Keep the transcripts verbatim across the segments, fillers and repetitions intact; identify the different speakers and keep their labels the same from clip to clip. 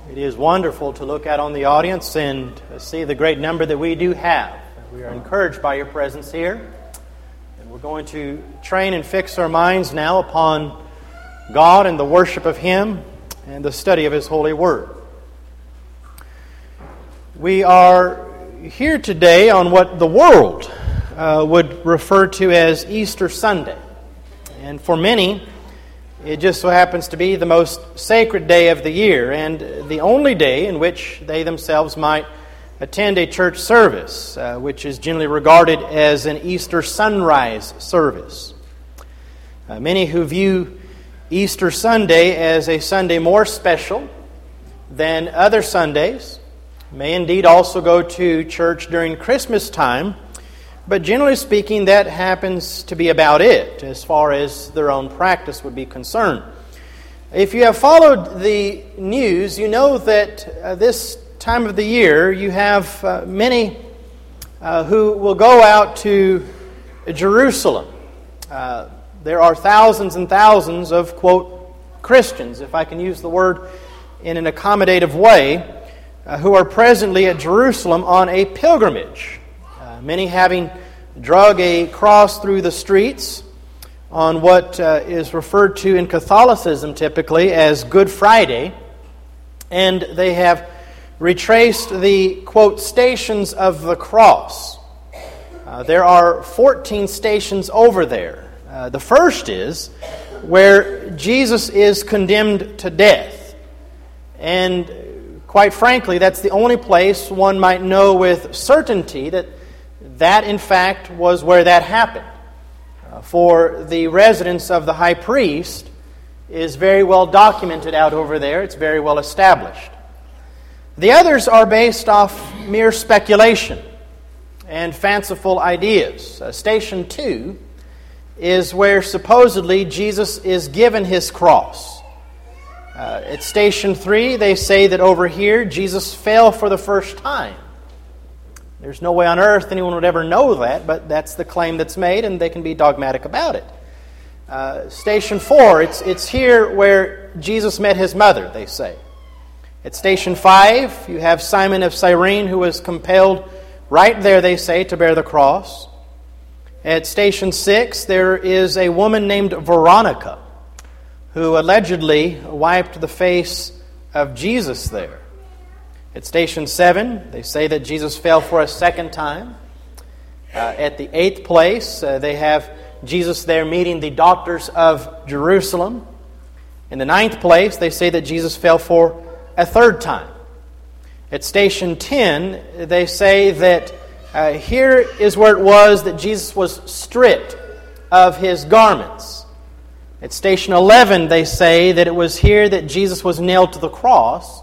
Speaker 1: It is wonderful to look out on the audience and see the great number that we do have. We are encouraged by your presence here. And we're going to train and fix our minds now upon God and the worship of Him and the study of His holy Word. We are here today on what the world uh, would refer to as Easter Sunday. And for many, it just so happens to be the most sacred day of the year and the only day in which they themselves might attend a church service, uh, which is generally regarded as an Easter sunrise service. Uh, many who view Easter Sunday as a Sunday more special than other Sundays may indeed also go to church during Christmas time, but generally speaking, that happens to be about it as far as their own practice would be concerned. If you have followed the news, you know that uh, this time of the year you have uh, many uh, who will go out to Jerusalem. Uh, there are thousands and thousands of, quote, Christians, if I can use the word in an accommodative way, uh, who are presently at Jerusalem on a pilgrimage. Uh, many having drug a cross through the streets on what uh, is referred to in Catholicism typically as Good Friday, and they have retraced the, quote, stations of the cross. Uh, there are fourteen stations over there. Uh, the first is where Jesus is condemned to death. And quite frankly, that's the only place one might know with certainty that that, in fact, was where that happened. Uh, for the residence of the high priest is very well documented out over there. It's very well established. The others are based off mere speculation and fanciful ideas. Uh, station two is where supposedly Jesus is given His cross. Uh, at station three, they say that over here Jesus fell for the first time. There's no way on earth anyone would ever know that, but that's the claim that's made, and they can be dogmatic about it. Uh, station four, it's it's here where Jesus met His mother, they say. At station five, you have Simon of Cyrene, who was compelled right there, they say, to bear the cross. At station six, there is a woman named Veronica, who allegedly wiped the face of Jesus there. At station seven, they say that Jesus fell for a second time. Uh, at the eighth place, uh, they have Jesus there meeting the doctors of Jerusalem. In the ninth place, they say that Jesus fell for a third time. At station ten, they say that uh, here is where it was that Jesus was stripped of His garments. At station eleven, they say that it was here that Jesus was nailed to the cross.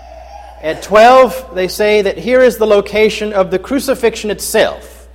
Speaker 1: At twelve, they say that here is the location of the crucifixion itself,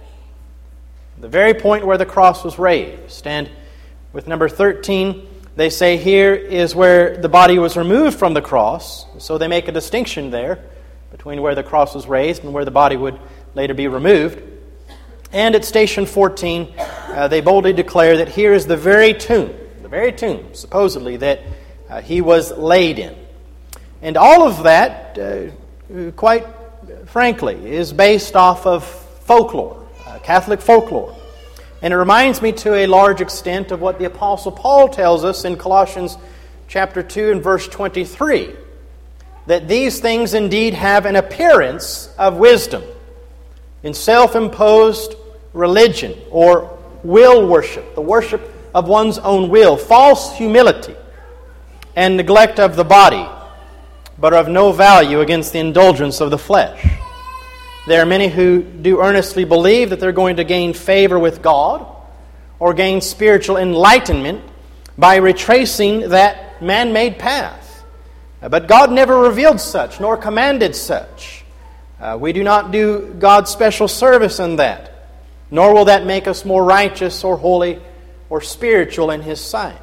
Speaker 1: the very point where the cross was raised. And with number thirteen, they say here is where the body was removed from the cross. So they make a distinction there between where the cross was raised and where the body would later be removed. And at station fourteen, uh, they boldly declare that here is the very tomb, the very tomb, supposedly, that uh, He was laid in. And all of that, uh, quite frankly, is based off of folklore, uh, Catholic folklore. And it reminds me to a large extent of what the Apostle Paul tells us in Colossians chapter two and verse twenty-three, that these things indeed have an appearance of wisdom in self-imposed religion or will worship, the worship of one's own will, false humility, and neglect of the body, but of no value against the indulgence of the flesh. There are many who do earnestly believe that they're going to gain favor with God or gain spiritual enlightenment by retracing that man-made path. But God never revealed such, nor commanded such. Uh, we do not do God's special service in that, nor will that make us more righteous or holy or spiritual in His sight.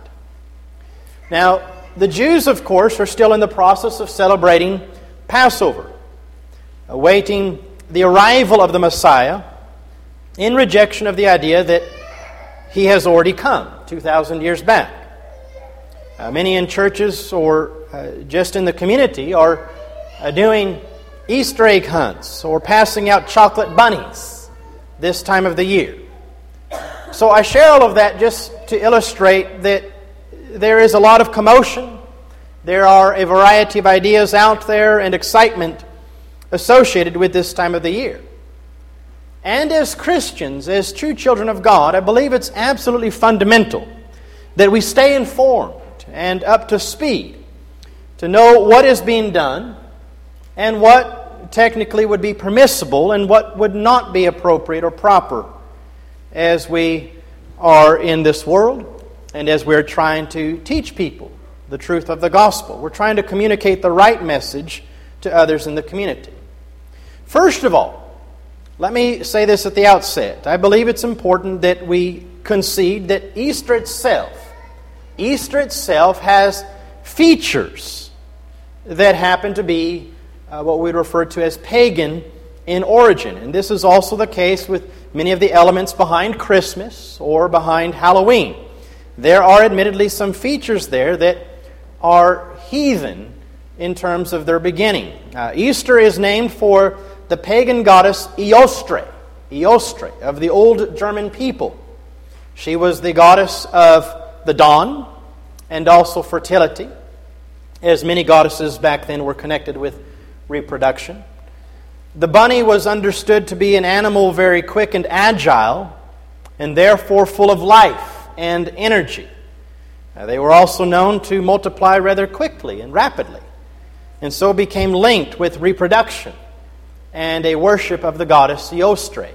Speaker 1: Now, the Jews, of course, are still in the process of celebrating Passover, awaiting the arrival of the Messiah in rejection of the idea that He has already come two thousand years back. Uh, many in churches or uh, just in the community are uh, doing Easter egg hunts or passing out chocolate bunnies this time of the year. So I share all of that just to illustrate that there is a lot of commotion. There are a variety of ideas out there and excitement associated with this time of the year. And as Christians, as true children of God, I believe it's absolutely fundamental that we stay informed and up to speed to know what is being done and what technically would be permissible and what would not be appropriate or proper as we are in this world and as we're trying to teach people the truth of the gospel. We're trying to communicate the right message to others in the community. First of all, let me say this at the outset. I believe it's important that we concede that Easter itself, Easter itself has features that happen to be uh, what we refer to as pagan in origin. And this is also the case with many of the elements behind Christmas or behind Halloween. There are admittedly some features there that are heathen in terms of their beginning. Uh, Easter is named for the pagan goddess Eostre, Eostre of the old German people. She was the goddess of the dawn and also fertility, as many goddesses back then were connected with reproduction. The bunny was understood to be an animal very quick and agile, and therefore full of life and energy. Uh, they were also known to multiply rather quickly and rapidly, and so became linked with reproduction and a worship of the goddess Eostre.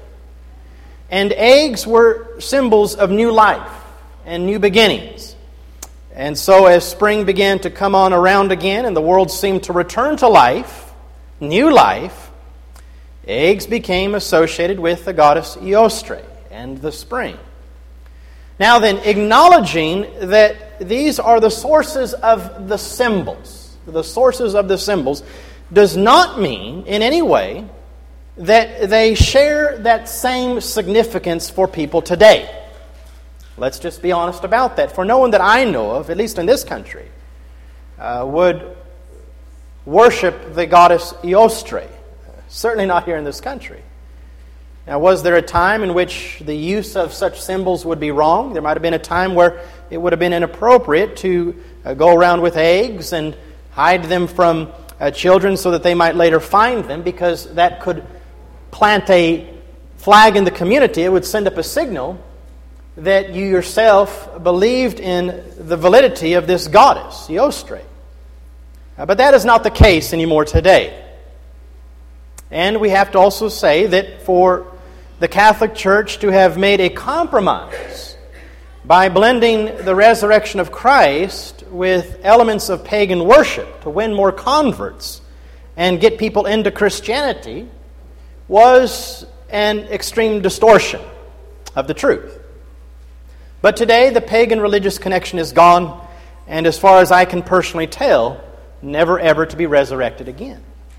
Speaker 1: And eggs were symbols of new life and new beginnings. And so as spring began to come on around again and the world seemed to return to life, new life, eggs became associated with the goddess Eostre and the spring. Now then, acknowledging that these are the sources of the symbols, the sources of the symbols, does not mean in any way that they share that same significance for people today. Let's just be honest about that. For no one that I know of, at least in this country, uh, would worship the goddess Eostre. Certainly not here in this country. Now, was there a time in which the use of such symbols would be wrong? There might have been a time where it would have been inappropriate to uh, go around with eggs and hide them from uh, children so that they might later find them, because that could plant a flag in the community. It would send up a signal that you yourself believed in the validity of this goddess, Eostre. Uh, but that is not the case anymore today. And we have to also say that for the Catholic Church to have made a compromise by blending the resurrection of Christ with elements of pagan worship to win more converts and get people into Christianity was an extreme distortion of the truth. But today the pagan religious connection is gone, and as far as I can personally tell, never ever to be resurrected again.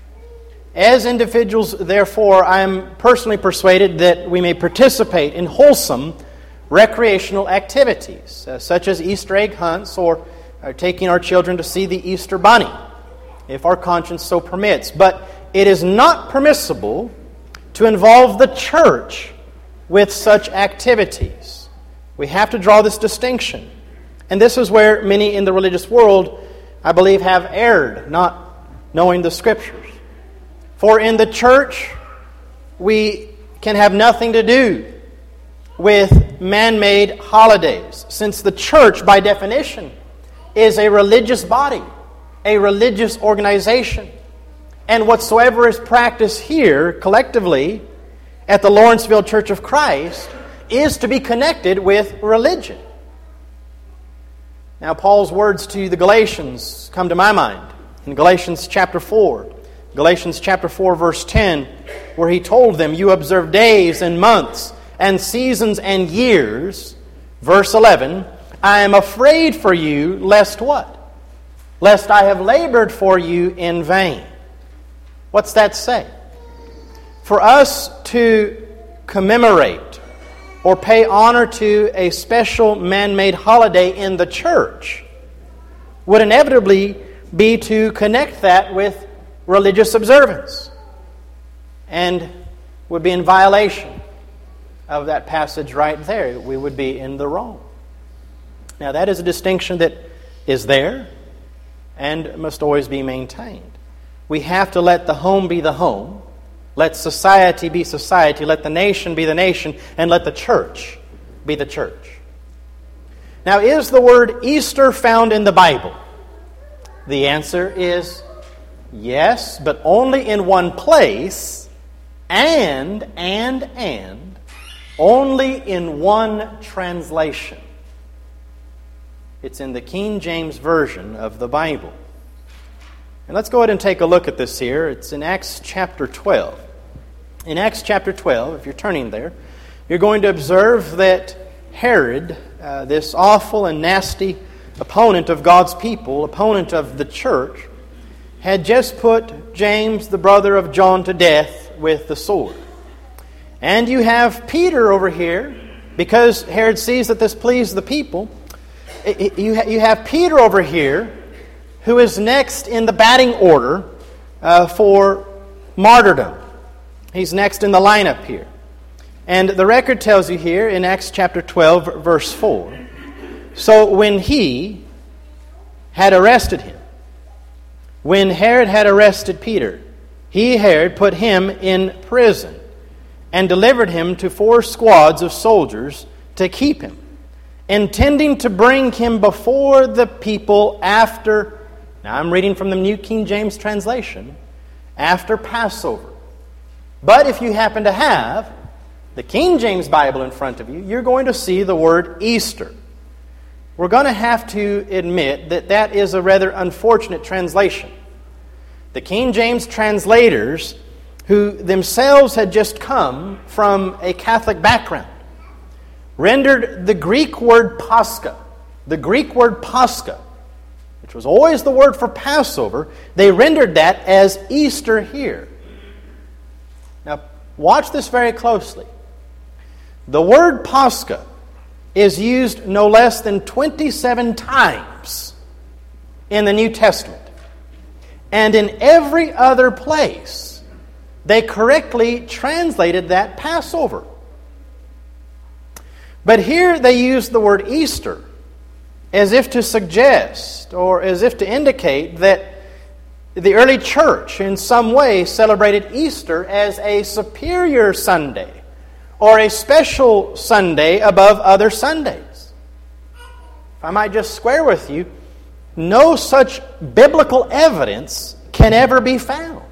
Speaker 1: As individuals, therefore, I am personally persuaded that we may participate in wholesome recreational activities, uh, such as Easter egg hunts or uh, taking our children to see the Easter bunny, if our conscience so permits. But it is not permissible to involve the church with such activities. We have to draw this distinction. And this is where many in the religious world, I believe, have erred, not knowing the Scriptures. For in the church, we can have nothing to do with man-made holidays, since the church, by definition, is a religious body, a religious organization. And whatsoever is practiced here, collectively, at the Lawrenceville Church of Christ, is to be connected with religion. Now, Paul's words to the Galatians come to my mind in Galatians chapter four. Galatians chapter four, verse ten, where he told them, "You observe days and months and seasons and years." Verse eleven, "I am afraid for you, lest" what? "Lest I have labored for you in vain." What's that say? For us to commemorate or pay honor to a special man-made holiday in the church would inevitably be to connect that with religious observance and would be in violation of that passage right there. We would be in the wrong. Now, that is a distinction that is there and must always be maintained. We have to let the home be the home, let society be society, let the nation be the nation, and let the church be the church. Now, is the word Easter found in the Bible? The answer is yes, but only in one place, and, and, and, only in one translation. It's in the King James Version of the Bible. And let's go ahead and take a look at this here. It's in Acts chapter twelve. In Acts chapter twelve, if you're turning there, you're going to observe that Herod, uh, this awful and nasty opponent of God's people, opponent of the church, had just put James, the brother of John, to death with the sword. And you have Peter over here, because Herod sees that this pleased the people. You have Peter over here, who is next in the batting order uh, for martyrdom. He's next in the lineup here. And the record tells you here in Acts chapter twelve, verse four, so when he had arrested him, when Herod had arrested Peter, he, Herod, put him in prison and delivered him to four squads of soldiers to keep him, intending to bring him before the people after, now I'm reading from the New King James translation, after Passover. But if you happen to have the King James Bible in front of you, you're going to see the word Easter. We're going to have to admit that that is a rather unfortunate translation. The King James translators, who themselves had just come from a Catholic background, rendered the Greek word Pascha, the Greek word Pascha, which was always the word for Passover, they rendered that as Easter here. Now, watch this very closely. The word Pascha is used no less than twenty-seven times in the New Testament. And in every other place, they correctly translated that Passover. But here they use the word Easter as if to suggest or as if to indicate that the early church in some way celebrated Easter as a superior Sunday or a special Sunday above other Sundays. If I might just square with you, no such biblical evidence can ever be found.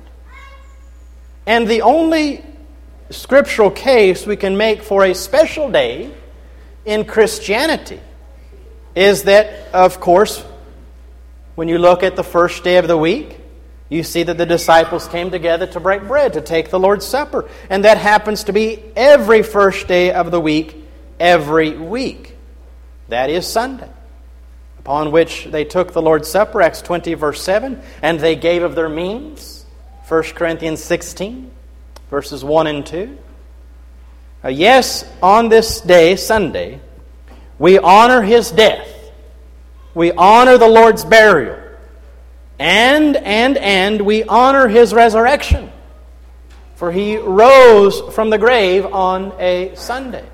Speaker 1: And the only scriptural case we can make for a special day in Christianity is that, of course, when you look at the first day of the week, you see that the disciples came together to break bread, to take the Lord's Supper. And that happens to be every first day of the week, every week. That is Sunday, upon which they took the Lord's Supper, Acts twenty, verse seven, and they gave of their means, First Corinthians sixteen, verses one and two. Uh, yes, on this day, Sunday, we honor His death. We honor the Lord's burial. And, and, and we honor His resurrection. For He rose from the grave on a Sunday.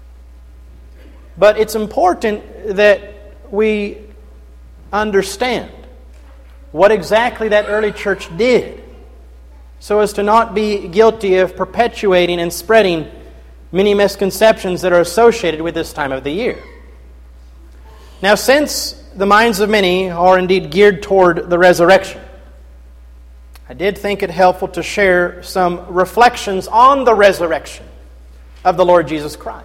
Speaker 1: But it's important that we understand what exactly that early church did, so as to not be guilty of perpetuating and spreading many misconceptions that are associated with this time of the year. Now, since the minds of many are indeed geared toward the resurrection, I did think it helpful to share some reflections on the resurrection of the Lord Jesus Christ.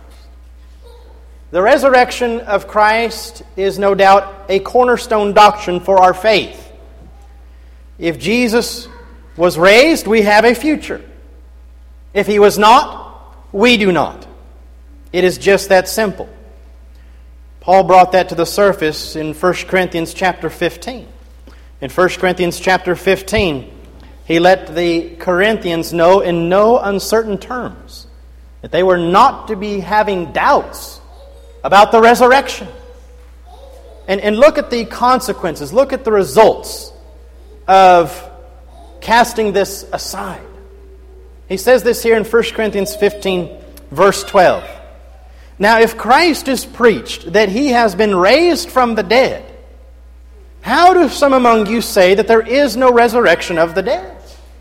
Speaker 1: The resurrection of Christ is no doubt a cornerstone doctrine for our faith. If Jesus was raised, we have a future. If He was not, we do not. It is just that simple. Paul brought that to the surface in First Corinthians chapter fifteen. In First Corinthians chapter fifteen, he let the Corinthians know in no uncertain terms that they were not to be having doubts about the resurrection. And, and look at the consequences, look at the results of casting this aside. He says this here in First Corinthians fifteen, verse twelve. Now, if Christ is preached that He has been raised from the dead, how do some among you say that there is no resurrection of the dead?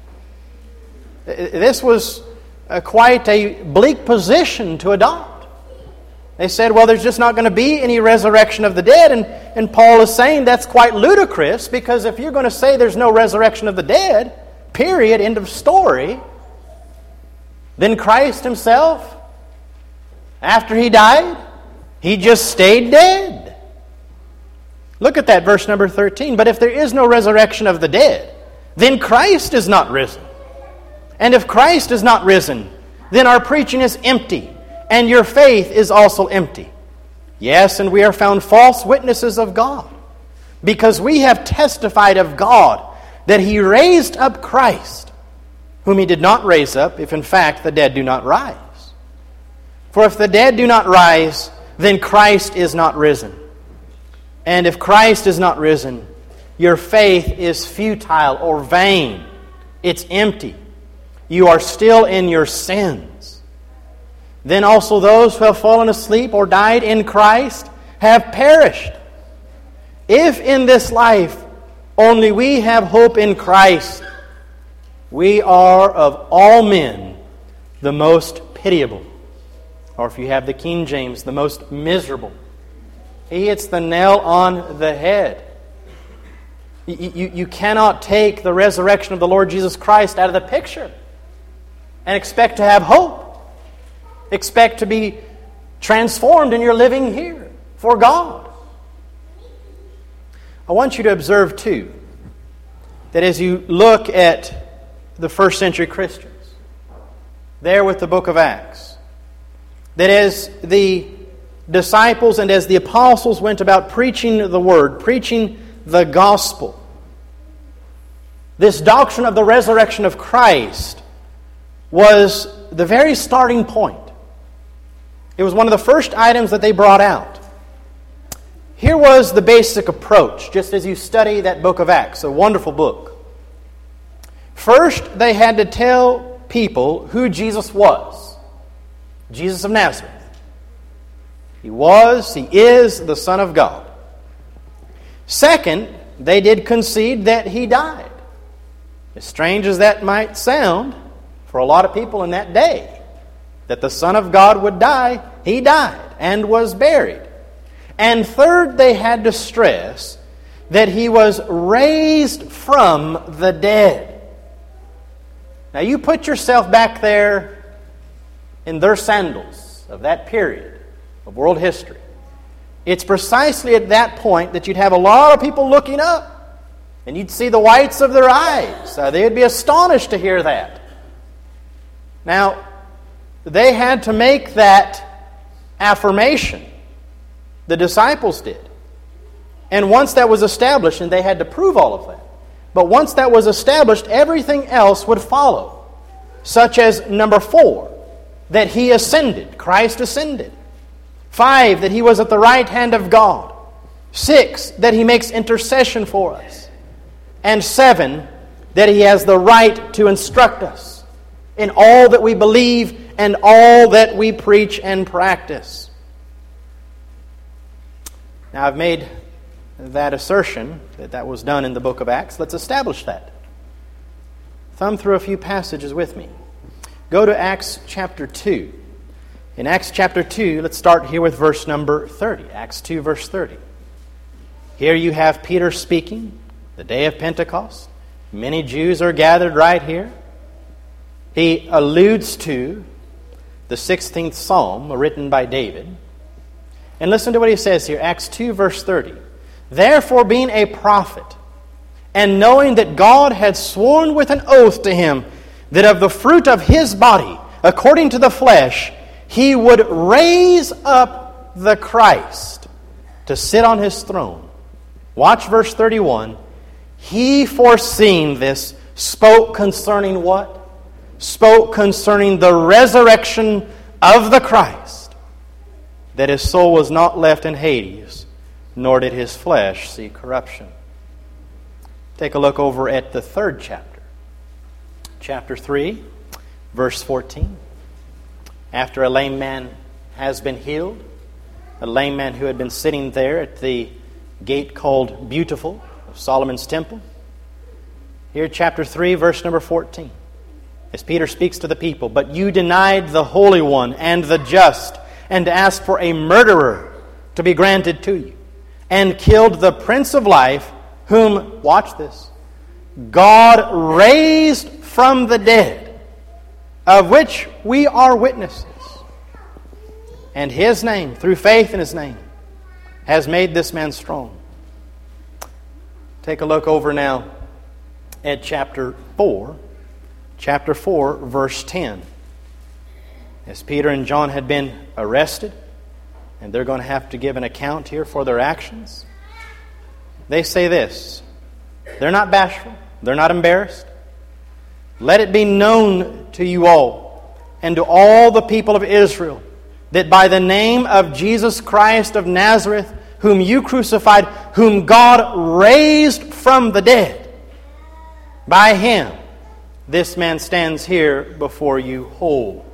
Speaker 1: This was a quite a bleak position to adopt. They said, well, there's just not going to be any resurrection of the dead. And, and Paul is saying that's quite ludicrous, because if you're going to say there's no resurrection of the dead, period, end of story, then Christ Himself, after He died, He just stayed dead. Look at that, verse number thirteen. But if there is no resurrection of the dead, then Christ is not risen. And if Christ is not risen, then our preaching is empty, and your faith is also empty. Yes, and we are found false witnesses of God, because we have testified of God that He raised up Christ, whom He did not raise up, if in fact the dead do not rise. For if the dead do not rise, then Christ is not risen. And if Christ is not risen, your faith is futile or vain. It's empty. You are still in your sins. Then also those who have fallen asleep or died in Christ have perished. If in this life only we have hope in Christ, we are of all men the most pitiable. Or if you have the King James, the most miserable. He hits the nail on the head. You, you, you cannot take the resurrection of the Lord Jesus Christ out of the picture and expect to have hope. Expect to be transformed in your living here for God. I want you to observe, too, that as you look at the first century Christians, there with the book of Acts, that as the disciples and as the apostles went about preaching the Word, preaching the gospel, this doctrine of the resurrection of Christ was the very starting point. It was one of the first items that they brought out. Here was the basic approach, just as you study that book of Acts, a wonderful book. First, they had to tell people who Jesus was. Jesus of Nazareth. He was, He is the Son of God. Second, they did concede that He died. As strange as that might sound for a lot of people in that day, that the Son of God would die, He died and was buried. And third, they had to stress that He was raised from the dead. Now you put yourself back there in their sandals of that period of world history. It's precisely at that point that you'd have a lot of people looking up, and you'd see the whites of their eyes. Uh, they would be astonished to hear that. Now, they had to make that affirmation. The disciples did. And once that was established, and they had to prove all of that, but once that was established, everything else would follow. Such as number four, that He ascended, Christ ascended. Five, that He was at the right hand of God. Six, that He makes intercession for us. And seven, that He has the right to instruct us in all that we believe and all that we preach and practice. Now, I've made that assertion that that was done in the book of Acts. Let's establish that. Thumb through a few passages with me. Go to Acts chapter two. In Acts chapter two, let's start here with verse number thirty. Acts two, verse thirty. Here you have Peter speaking, the day of Pentecost. Many Jews are gathered right here. He alludes to the sixteenth Psalm written by David. And listen to what he says here, Acts two, verse thirty. Therefore, being a prophet, and knowing that God had sworn with an oath to him that of the fruit of his body, according to the flesh, He would raise up the Christ to sit on His throne. Watch verse thirty-one. He, foreseeing this, spoke concerning what? Spoke concerning the resurrection of the Christ, that His soul was not left in Hades, nor did His flesh see corruption. Take a look over at the third chapter, chapter three, verse fourteen. After a lame man has been healed, a lame man who had been sitting there at the gate called Beautiful of Solomon's temple. Here, chapter three, verse number fourteen. As Peter speaks to the people, "But you denied the Holy One and the just, and asked for a murderer to be granted to you, and killed the Prince of Life, whom," watch this, "God raised from the dead, of which we are witnesses. And His name, through faith in His name, has made this man strong." Take a look over now at chapter four. Chapter four, verse ten. As Peter and John had been arrested, and they're going to have to give an account here for their actions, they say this. They're not bashful. They're not embarrassed. "Let it be known to you all, and to all the people of Israel, that by the name of Jesus Christ of Nazareth, whom you crucified, whom God raised from the dead, by Him this man stands here before you whole."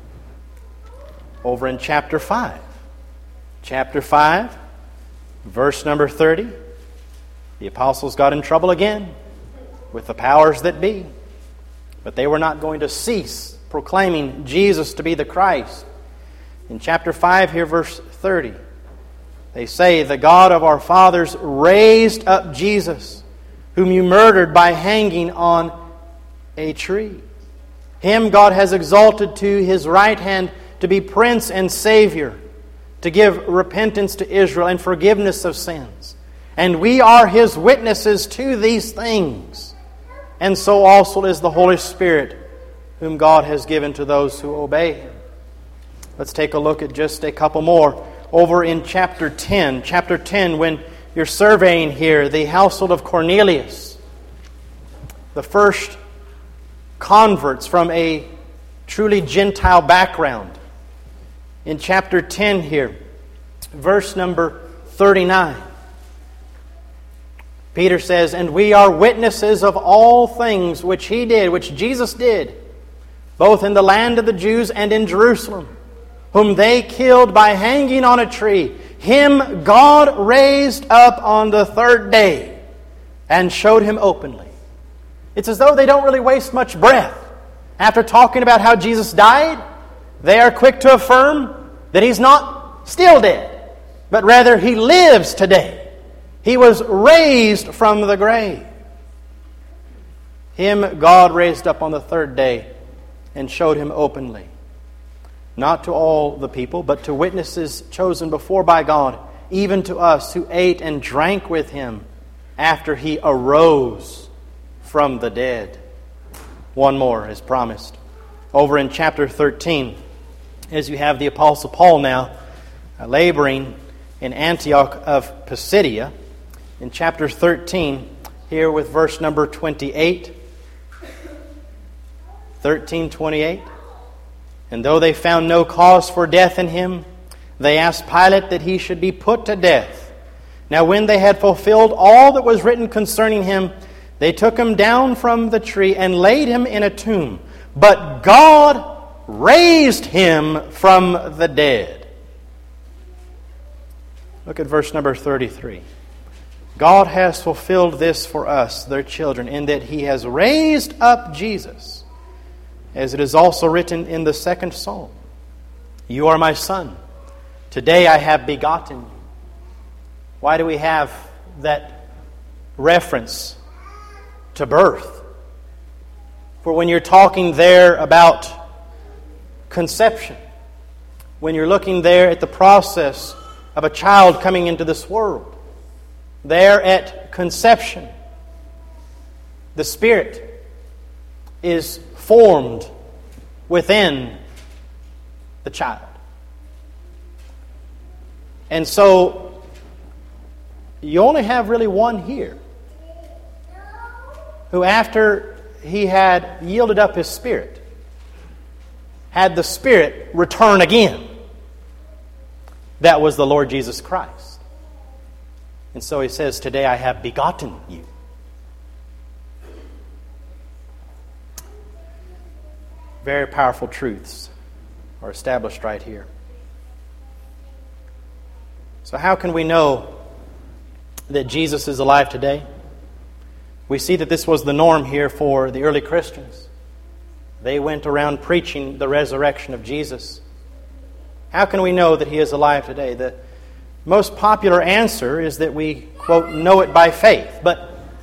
Speaker 1: Over in chapter five. Chapter five, verse number thirty. The apostles got in trouble again with the powers that be. But they were not going to cease proclaiming Jesus to be the Christ. In chapter five here, verse thirty, they say, "The God of our fathers raised up Jesus, whom you murdered by hanging on a tree. Him God has exalted to His right hand to be Prince and Savior, to give repentance to Israel and forgiveness of sins. And we are His witnesses to these things. And so also is the Holy Spirit, whom God has given to those who obey Him." Let's take a look at just a couple more. Over in chapter ten. Chapter ten, when you're surveying here the household of Cornelius, the first converts from a truly Gentile background. In chapter ten here, verse number thirty-nine, Peter says, "And we are witnesses of all things which He did," which Jesus did, "both in the land of the Jews and in Jerusalem, whom they killed by hanging on a tree. Him God raised up on the third day and showed Him openly." It's as though they don't really waste much breath. After talking about how Jesus died, they are quick to affirm that He's not still dead, but rather He lives today. He was raised from the grave. Him God raised up on the third day and showed Him openly. Not to all the people, but to witnesses chosen before by God, even to us who ate and drank with Him after He arose from the dead. One more is promised. Over in chapter thirteen, as you have the Apostle Paul now uh, laboring in Antioch of Pisidia, in chapter thirteen, here with verse number twenty-eight. thirteen twenty-eight. "And though they found no cause for death in Him, they asked Pilate that He should be put to death. Now when they had fulfilled all that was written concerning Him, they took Him down from the tree and laid Him in a tomb. But God raised Him from the dead." Look at verse number thirty-three. "God has fulfilled this for us, their children, in that He has raised up Jesus, as it is also written in the second psalm, 'You are my Son, today I have begotten you.'" Why do we have that reference to birth? For when you're talking there about conception, when you're looking there at the process of a child coming into this world, there at conception, the Spirit is formed within the child. And so you only have really one here who, after he had yielded up his spirit, had the Spirit return again. That was the Lord Jesus Christ. And so he says, "Today I have begotten you." very powerful truths are established right here. So how can we know that Jesus is alive today? We see that this was the norm here for the early Christians. They went around preaching the resurrection of Jesus. How can we know that He is alive today? The most popular answer is that we, quote, know it by faith. But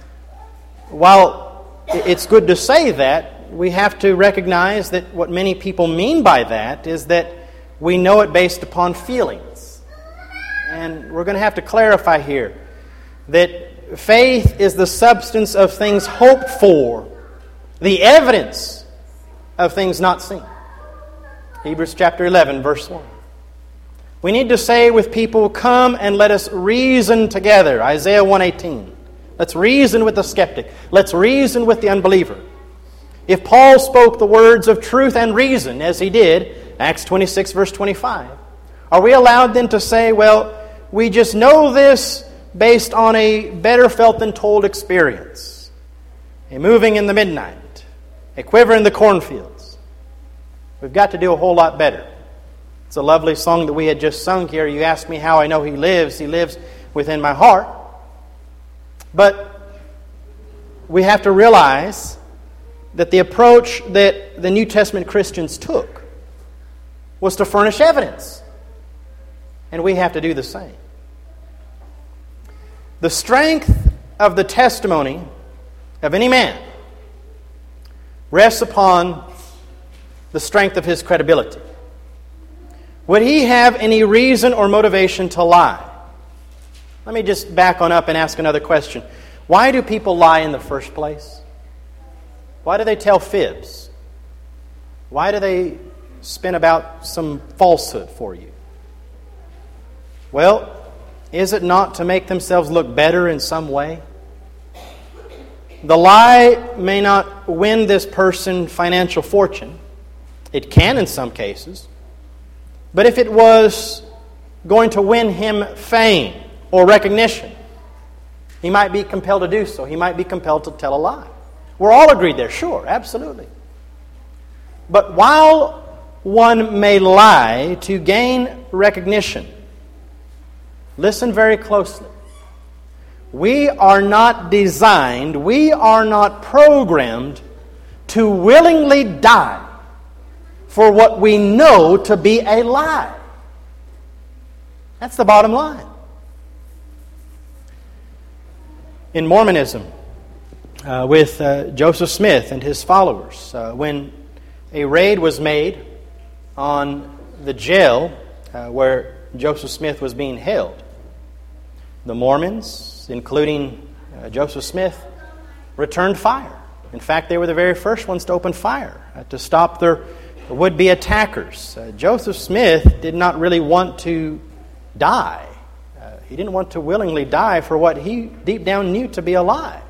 Speaker 1: while it's good to say that, we have to recognize that what many people mean by that is that we know it based upon feelings. And we're going to have to clarify here that faith is the substance of things hoped for, the evidence of things not seen. Hebrews chapter eleven, verse one. We need to say with people, come and let us reason together. Isaiah one eighteen. Let's reason with the skeptic. Let's reason with the unbeliever. If Paul spoke the words of truth and reason, as he did, Acts twenty-six, verse twenty-five, are we allowed then to say, well, we just know this based on a better felt than told experience? A moving in the midnight, a quiver in the cornfields. We've got to do a whole lot better. It's a lovely song that we had just sung here. You ask me how I know He lives. He lives within my heart. But we have to realize that the approach that the New Testament Christians took was to furnish evidence. And we have to do the same. The strength of the testimony of any man rests upon the strength of his credibility. Would he have any reason or motivation to lie? Let me just back on up and ask another question. Why do people lie in the first place? Why do they tell fibs? Why do they spin about some falsehood for you? Well, is it not to make themselves look better in some way? The lie may not win this person financial fortune. It can in some cases. But if it was going to win him fame or recognition, he might be compelled to do so. He might be compelled to tell a lie. We're all agreed there, sure, absolutely. But while one may lie to gain recognition, listen very closely. We are not designed, we are not programmed to willingly die for what we know to be a lie. That's the bottom line. In Mormonism, uh, with uh, Joseph Smith and his followers, uh, when a raid was made on the jail uh, where Joseph Smith was being held, the Mormons, including uh, Joseph Smith, returned fire. In fact, they were the very first ones to open fire uh, to stop their would-be attackers. Uh, Joseph Smith did not really want to die. Uh, he didn't want to willingly die for what he deep down knew to be a lie.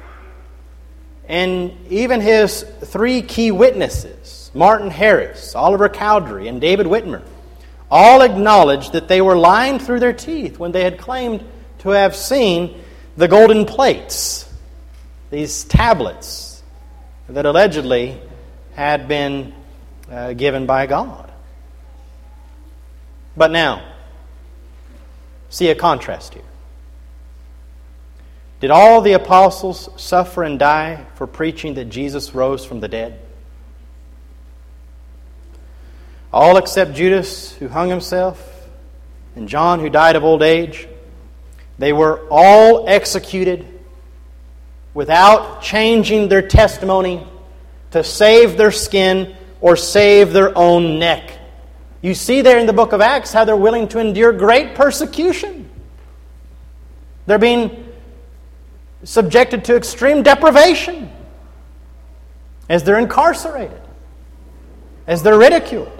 Speaker 1: And even his three key witnesses, Martin Harris, Oliver Cowdery, and David Whitmer, all acknowledged that they were lying through their teeth when they had claimed to have seen the golden plates, these tablets that allegedly had been uh, given by God. But now, see a contrast here. Did all the apostles suffer and die for preaching that Jesus rose from the dead? All except Judas, who hung himself, and John, who died of old age. They were all executed without changing their testimony to save their skin or save their own neck. You see there in the book of Acts how they're willing to endure great persecution. They're being subjected to extreme deprivation as they're incarcerated, as they're ridiculed.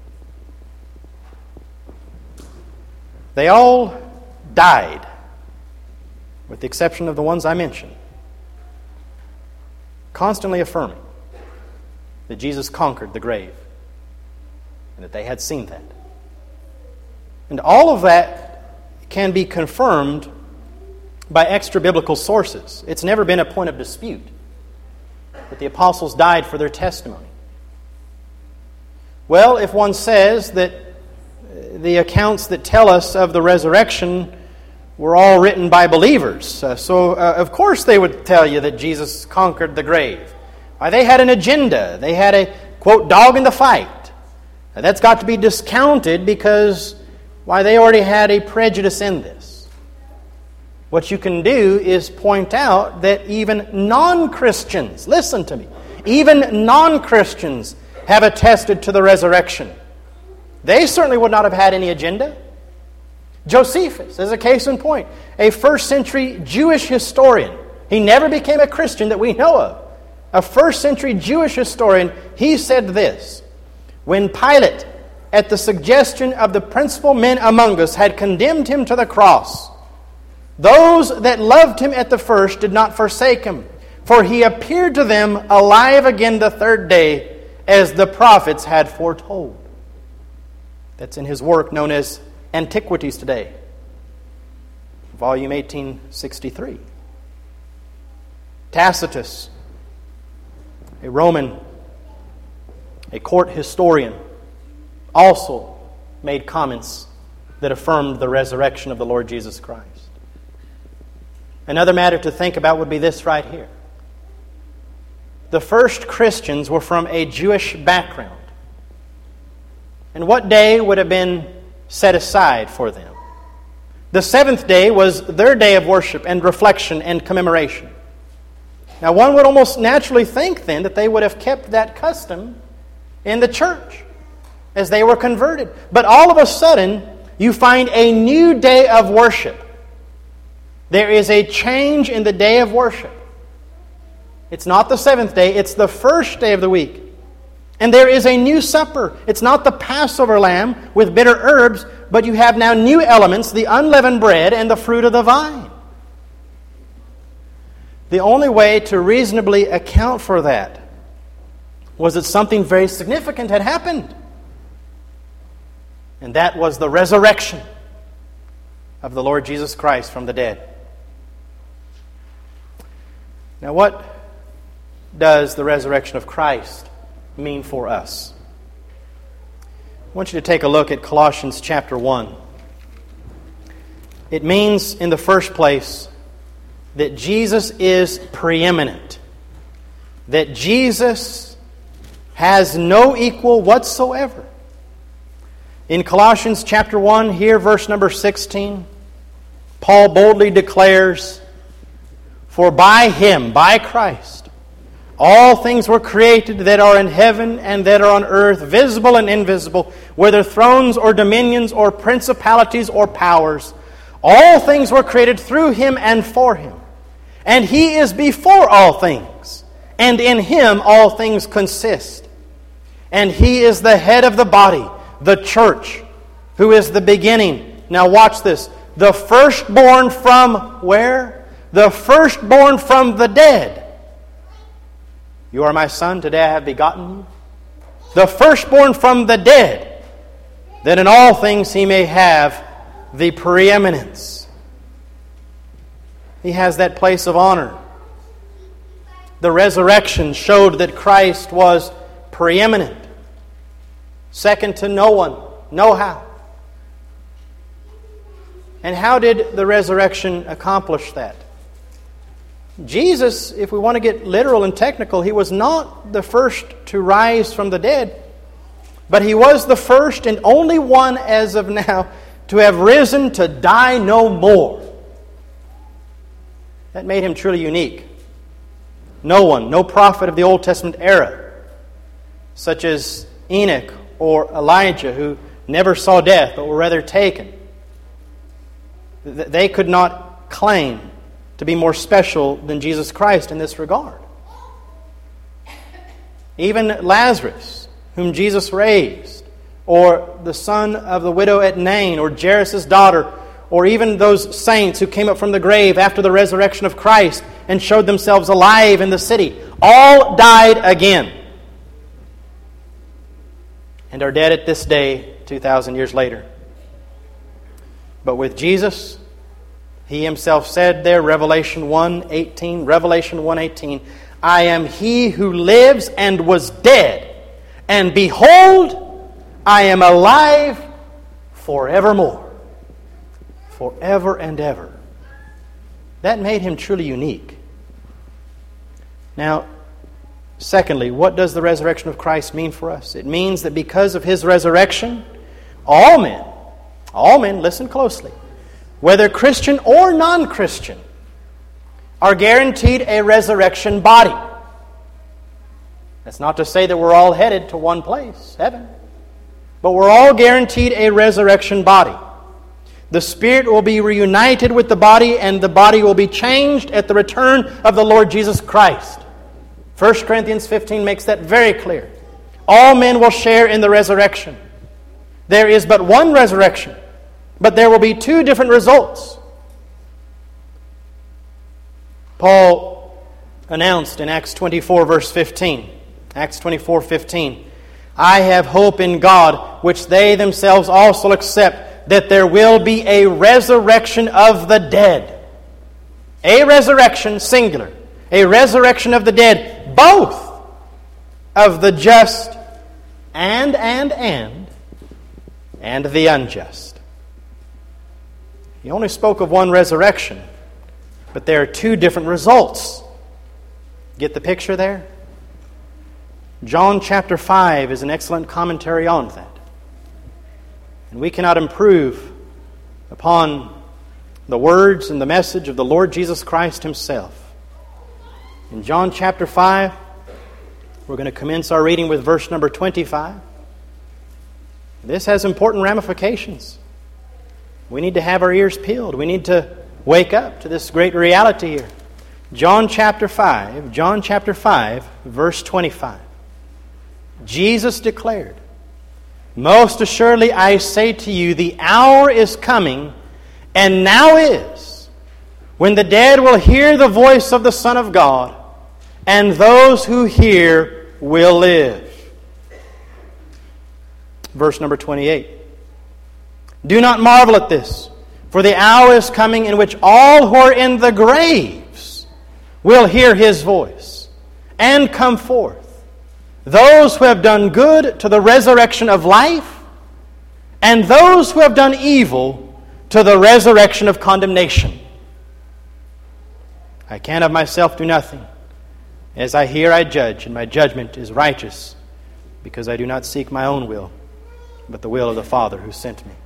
Speaker 1: They all died, with the exception of the ones I mentioned, constantly affirming that Jesus conquered the grave and that they had seen that. And all of that can be confirmed by extra-biblical sources. It's never been a point of dispute that the apostles died for their testimony. Well, if one says that the accounts that tell us of the resurrection were all written by believers, uh, so uh, of course they would tell you that Jesus conquered the grave. Why, they had an agenda. They had a, quote, dog in the fight. Now, that's got to be discounted because, why, they already had a prejudice in this. What you can do is point out that even non-Christians, listen to me, even non-Christians have attested to the resurrection. They certainly would not have had any agenda. Josephus is a case in point, a first century Jewish historian. He never became a Christian that we know of. A first century Jewish historian, he said this: when Pilate, at the suggestion of the principal men among us, had condemned him to the cross, those that loved him at the first did not forsake him, for he appeared to them alive again the third day, as the prophets had foretold. That's in his work known as Antiquities Today, volume eighteen sixty-three. Tacitus, a Roman, a court historian, also made comments that affirmed the resurrection of the Lord Jesus Christ. Another matter to think about would be this right here. The first Christians were from a Jewish background. And what day would have been set aside for them? The seventh day was their day of worship and reflection and commemoration. Now, one would almost naturally think then that they would have kept that custom in the church as they were converted. But all of a sudden, you find a new day of worship. There is a change in the day of worship. It's not the seventh day, it's the first day of the week. And there is a new supper. It's not the Passover lamb with bitter herbs, but you have now new elements, the unleavened bread and the fruit of the vine. The only way to reasonably account for that was that something very significant had happened. And that was the resurrection of the Lord Jesus Christ from the dead. Now, what does the resurrection of Christ mean for us? I want you to take a look at Colossians chapter one. It means, in the first place, that Jesus is preeminent. That Jesus has no equal whatsoever. In Colossians chapter one, here, verse number sixteen, Paul boldly declares, "For by Him, by Christ, all things were created that are in heaven and that are on earth, visible and invisible, whether thrones or dominions or principalities or powers. All things were created through Him and for Him. And He is before all things, and in Him all things consist. And He is the head of the body, the church, who is the beginning." Now watch this. "The firstborn from" where? "The firstborn from the dead. You are my son, today I have begotten you." The firstborn from the dead, that in all things He may have the preeminence. He has that place of honor. The resurrection showed that Christ was preeminent, second to no one, no how. And how did the resurrection accomplish that? Jesus, if we want to get literal and technical, He was not the first to rise from the dead, but He was the first and only one as of now to have risen to die no more. That made Him truly unique. No one, no prophet of the Old Testament era, such as Enoch or Elijah, who never saw death but were rather taken, they could not claim to be more special than Jesus Christ in this regard. Even Lazarus, whom Jesus raised, or the son of the widow at Nain, or Jairus' daughter, or even those saints who came up from the grave after the resurrection of Christ and showed themselves alive in the city, all died again and are dead at this day, two thousand years later. But with Jesus, He Himself said there, Revelation one eighteen, Revelation one eighteen, "I am He who lives and was dead, and behold, I am alive forevermore. Forever and ever. That made him truly unique. Now, secondly, what does the resurrection of Christ mean for us? It means that because of His resurrection, all men, all men, listen closely, whether Christian or non-Christian, are guaranteed a resurrection body. That's not to say that we're all headed to one place, heaven. But we're all guaranteed a resurrection body. The spirit will be reunited with the body, and the body will be changed at the return of the Lord Jesus Christ. First Corinthians fifteen makes that very clear. All men will share in the resurrection. There is but one resurrection, but there will be two different results. Paul announced in Acts twenty-four, verse fifteen, Acts twenty-four, fifteen, I have hope in God, which they themselves also accept, that there will be a resurrection of the dead. A resurrection, singular. A resurrection of the dead, both of the just and, and, and, and the unjust. He only spoke of one resurrection, but there are two different results. Get the picture there? John chapter five is an excellent commentary on that. And we cannot improve upon the words and the message of the Lord Jesus Christ Himself. In John chapter five, we're going to commence our reading with verse number twenty-five. This has important ramifications. We need to have our ears peeled. We need to wake up to this great reality here. John chapter five, John chapter five, verse twenty-five. Jesus declared, most assuredly I say to you, the hour is coming, and now is, when the dead will hear the voice of the Son of God, and those who hear will live. Verse number twenty-eight. Do not marvel at this, for the hour is coming in which all who are in the graves will hear His voice and come forth. Those who have done good to the resurrection of life, and those who have done evil to the resurrection of condemnation. I can of myself do nothing. As I hear, I judge, and my judgment is righteous, because I do not seek my own will, but the will of the Father who sent me.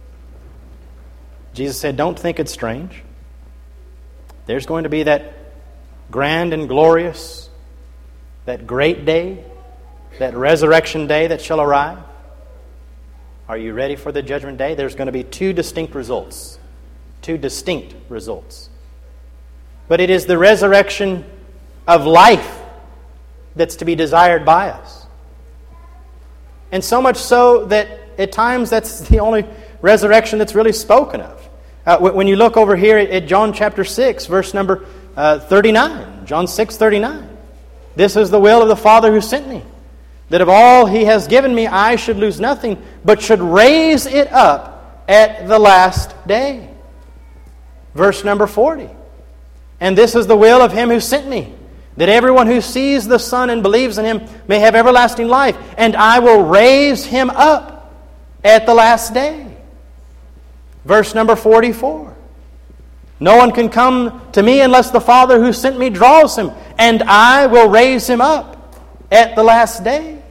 Speaker 1: Jesus said, don't think it's strange. There's going to be that grand and glorious, that great day, that resurrection day that shall arrive. Are you ready for the judgment day? There's going to be two distinct results. Two distinct results. But it is the resurrection of life that's to be desired by us. And so much so that at times that's the only resurrection that's really spoken of. Uh, when you look over here at John chapter six, verse number uh, thirty-nine. John six, thirty-nine. This is the will of the Father who sent me, that of all He has given me I should lose nothing, but should raise it up at the last day. Verse number forty. And this is the will of Him who sent me, that everyone who sees the Son and believes in Him may have everlasting life, and I will raise him up at the last day. Verse number forty-four. No one can come to me unless the Father who sent me draws him, and I will raise him up at the last day.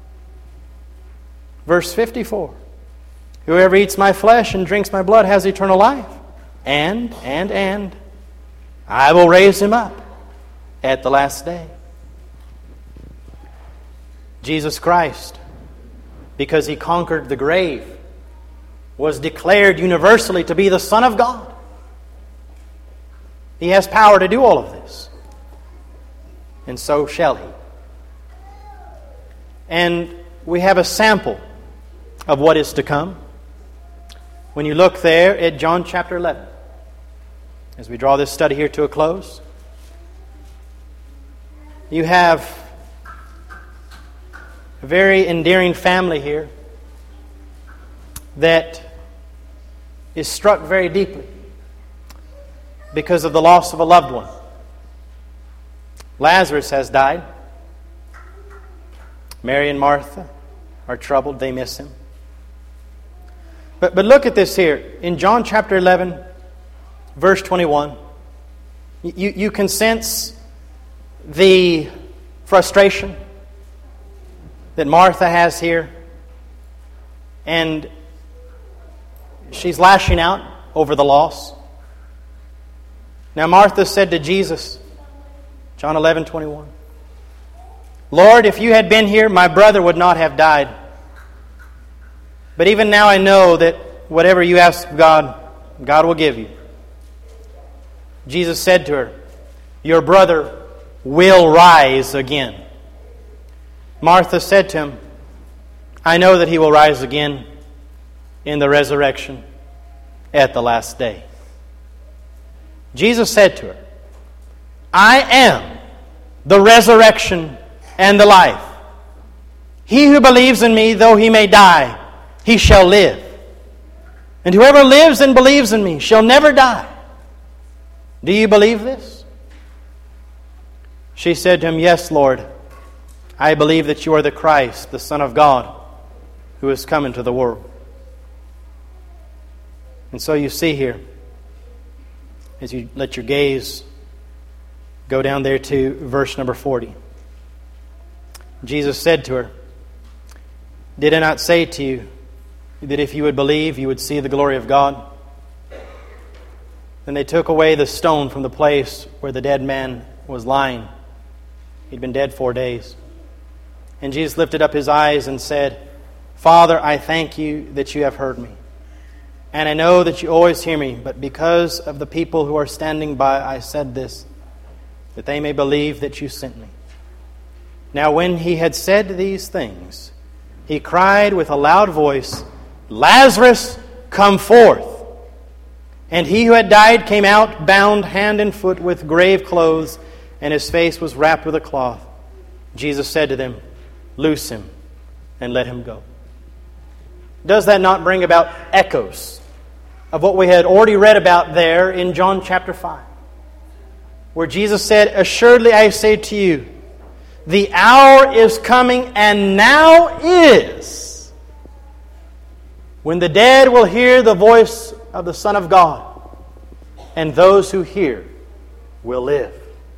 Speaker 1: Verse fifty-four. Whoever eats my flesh and drinks my blood has eternal life, and, and, and, I will raise him up at the last day. Jesus Christ, because He conquered the grave, was declared universally to be the Son of God. He has power to do all of this. And so shall He. And we have a sample of what is to come. When you look there at John chapter eleven, as we draw this study here to a close, you have a very endearing family here that is struck very deeply because of the loss of a loved one. Lazarus has died. Mary and Martha are troubled. They miss Him. But, but look at this here. In John chapter eleven, verse twenty-one, you, you can sense the frustration that Martha has here. And she's lashing out over the loss. Now Martha said to Jesus, John eleven twenty-one, Lord, if you had been here, my brother would not have died. But even now I know that whatever you ask God, God will give you. Jesus said to her, your brother will rise again. Martha said to Him, I know that he will rise again in the resurrection at the last day. Jesus said to her, I am the resurrection and the life. He who believes in me, though he may die, he shall live. And whoever lives and believes in me shall never die. Do you believe this? She said to Him, yes, Lord, I believe that you are the Christ, the Son of God, who has come into the world. And so you see here, as you let your gaze go down there to verse number forty. Jesus said to her, did I not say to you that if you would believe, you would see the glory of God? Then they took away the stone from the place where the dead man was lying. He'd been dead four days. And Jesus lifted up His eyes and said, Father, I thank you that you have heard me. And I know that you always hear me, but because of the people who are standing by, I said this, that they may believe that you sent me. Now when He had said these things, He cried with a loud voice, Lazarus, come forth. And he who had died came out, bound hand and foot with grave clothes, and his face was wrapped with a cloth. Jesus said to them, loose him and let him go. Does that not bring about echoes of what we had already read about there in John chapter five? Where Jesus said, assuredly I say to you, the hour is coming, and now is, when the dead will hear the voice of the Son of God, and those who hear will live.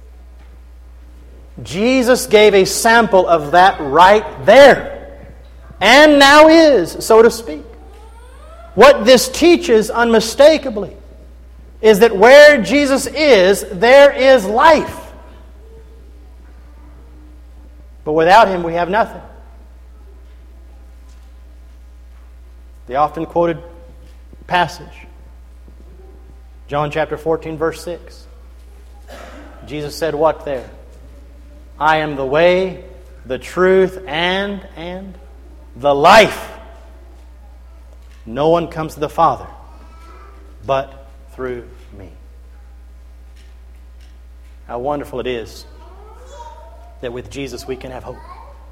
Speaker 1: Jesus gave a sample of that right there, and now is, so to speak. What this teaches unmistakably is that where Jesus is, there is life. But without Him, we have nothing. The often quoted passage, John chapter fourteen, verse six. Jesus said what there? I am the way, the truth, and, and the life. No one comes to the Father but through me. How wonderful it is that with Jesus we can have hope.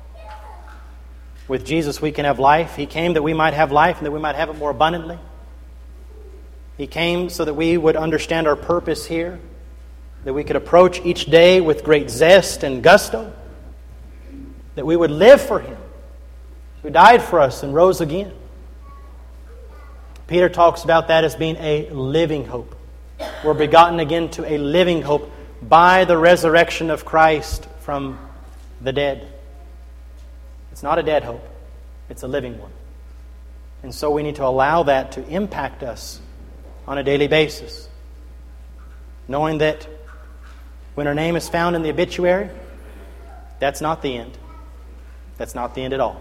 Speaker 1: With Jesus we can have life. He came that we might have life and that we might have it more abundantly. He came so that we would understand our purpose here, that we could approach each day with great zest and gusto, that we would live for Him, who died for us and rose again. Peter talks about that as being a living hope. We're begotten again to a living hope by the resurrection of Christ from the dead. It's not a dead hope. It's a living one. And so we need to allow that to impact us on a daily basis. Knowing that when our name is found in the obituary, that's not the end. That's not the end at all.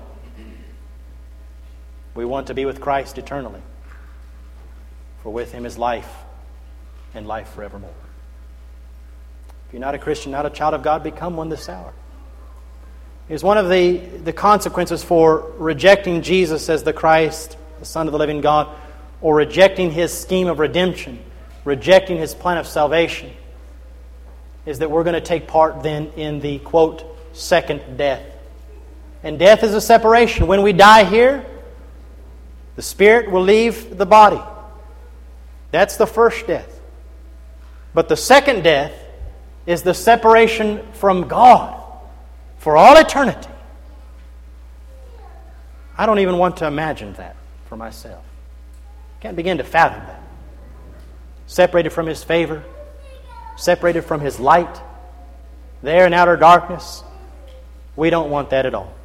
Speaker 1: We want to be with Christ eternally. For with Him is life, and life forevermore. If you're not a Christian, not a child of God, become one this hour. It's one of the, the consequences for rejecting Jesus as the Christ, the Son of the living God, or rejecting His scheme of redemption, rejecting His plan of salvation, is that we're going to take part then in the, quote, second death. And death is a separation. When we die here, the spirit will leave the body. That's the first death. But the second death is the separation from God for all eternity. I don't even want to imagine that for myself. Can't begin to fathom that. Separated from His favor, separated from His light, there in outer darkness. We don't want that at all.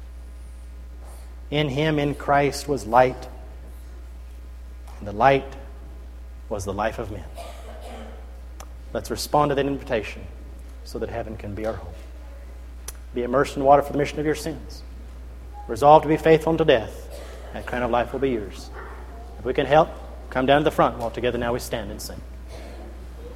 Speaker 1: In Him, in Christ, was light, and the light was the life of men. Let's respond to that invitation so that heaven can be our home. Be immersed in water for the remission of your sins. Resolve to be faithful unto death. That crown of life will be yours. If we can help, come down to the front while together now we stand and sing.